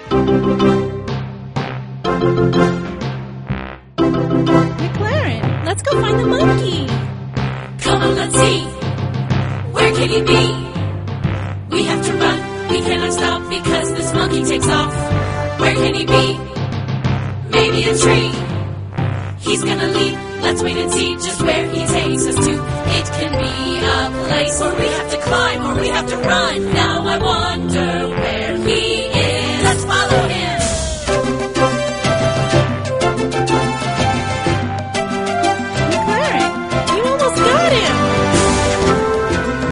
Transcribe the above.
McLaren, let's go find the monkey. Come on, let's see. Where can he be? We have to run. We cannot stop because this monkey takes off. Where can he be? Maybe a tree. He's gonna leap. Let's wait and see just where he takes us to. It can be a place where we have to climb or we have to run. Now I wonder where